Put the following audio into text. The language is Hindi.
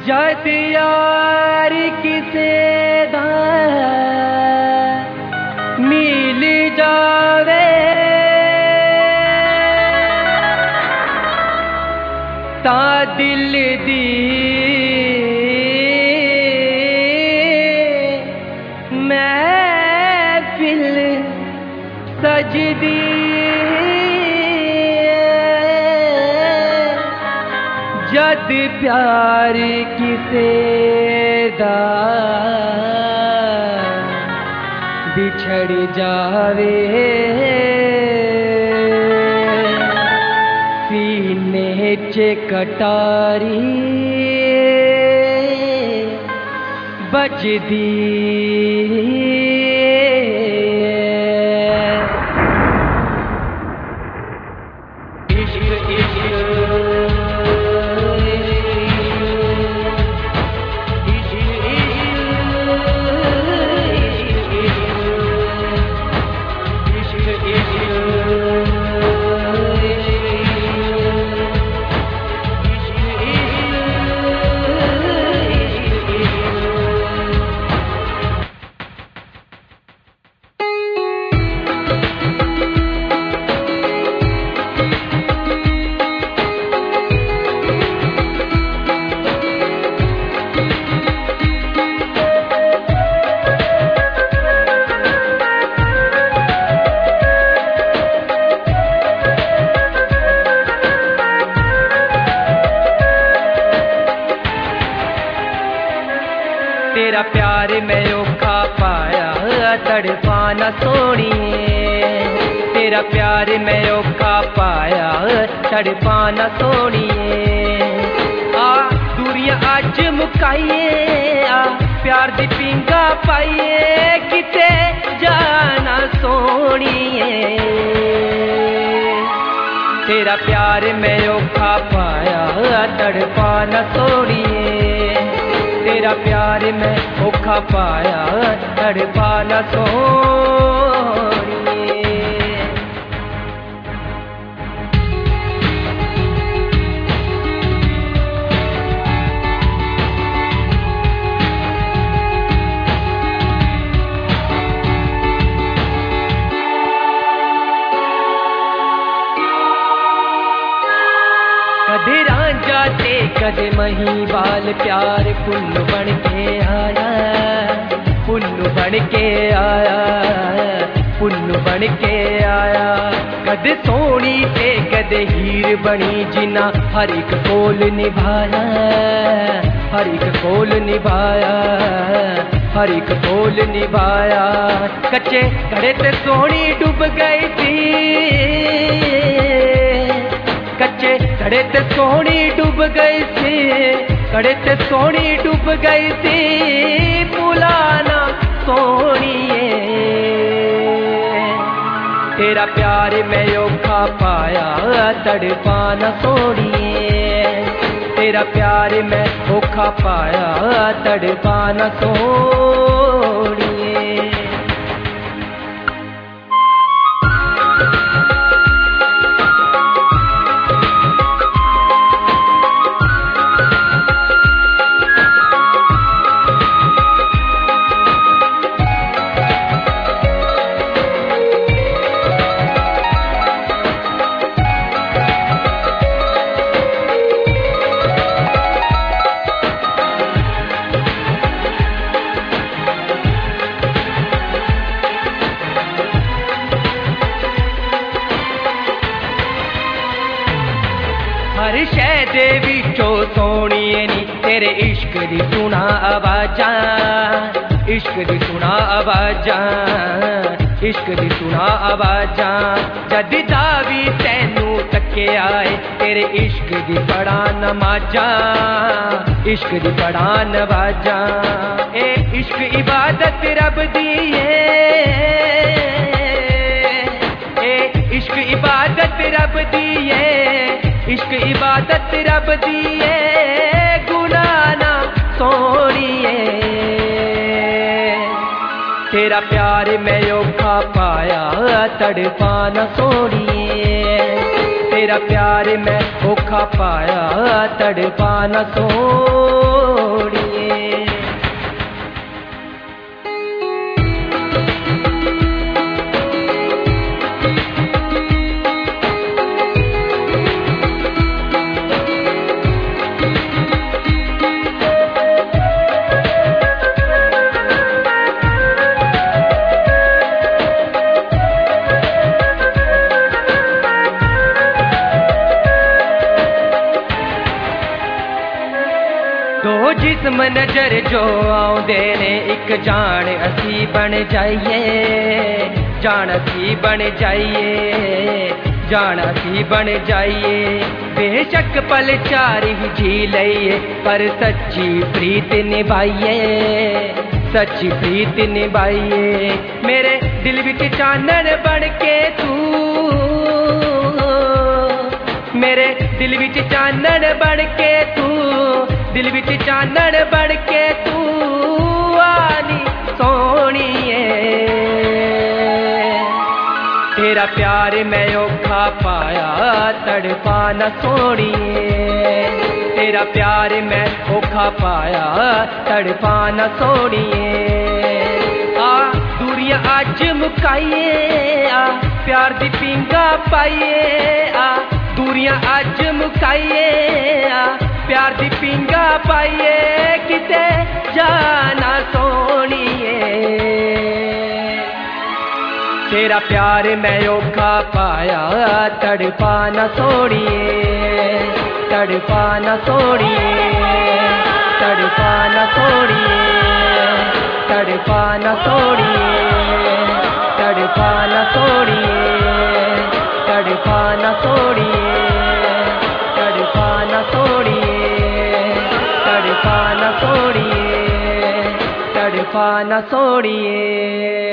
जद यार किसे दा मिल जावे ता दिल दी महफिल सजदी जद प्यार किसे दा बिछड़ जावे सीने च कटारी बजदी तेरा प्यार मैं औखा पाया तड़पा न सोनिए तेरा प्यार मैं औखा पाया तड़पा न सोनिए आ दूरियां अज मुकाइए आ प्यार दी पिंगा पाइए किते जाना सोनिए तेरा प्यार मैं औखा पाया तड़पा न सोनिए तेरा प्यार मैं औखा पाया तड़पा न सोनिए कदे रांझा ते कदे महीवाल प्यार पुल्लू बन के आया पुल्लू बन के आया पुल्लू बन के आया कदे सोनी ते कदे हीर बनी जिना हर एक कोल निभाया हर एक कोल निभाया हर एक कोल निभाया कच्चे घड़े ते सोनी डूब गई थी कच्चे घड़े ते सोनी डूब गई थी घड़े ते सोनी डूब गई थी बुलाना सोनिए तेरा प्यार मैं औखा पाया तड़पा न सोनिए तेरा प्यार मैं औखा पाया तड़पा न सोनिए हर शै दे विचों सोनिए नी तेरे इश्क दी सुना आवाजां इश्क दी सुना आवाजां इश्क दी सुना आवाजां जद दा भी तैनू तके आए तेरे इश्क दी पढ़ा नमाजां इश्क दी पढ़ा नवाजां ए इश्क इबादत रब दी ए इश्क इबादत रब दी इश्क इबादत रब दी गुनाह ना सोनिए तेरा प्यार मैं औखा पाया तड़पा न सोनिए तेरा प्यार मैं औखा पाया तड़पा न सोनिए दो जिस्म नजर जो आउंदे ने एक जान असी बन जाइए, जान असी बन जाइए, जान असी बन जाइए। बेशक पल चार ही जी लइए पर सच्ची प्रीत निभाइए, सच्ची प्रीत निभाइए। मेरे दिल विच चानन बन के तू, मेरे दिल विच चानन बन के तू, दिल विच चानन बन के तू आनी सोहणीए। तेरा प्यार मैं औखा पाया तड़पा न सोहणीए, तेरा प्यार मैं औखा पाया तड़पा न सोहणीए। आ दूरियां अज मुकाइए, आ प्यार दी पिंगा पाइए, आ दूरियां अज मुकाइए, आ प्यार दी पिंगा पाइए, किते जाना सोहणीए। तेरा प्यार मैं औखा पाया तड़पा न सोहणीए, तड़पा न सोहणीए, तड़पा न सोहणीए, तड़पा न सोहणीए, तड़पा न सोहणीए, तड़पा न सोहणीए, तड़पा न सोहणीए, तड़पा न सोहणीए, तड़पा न सोहणीए।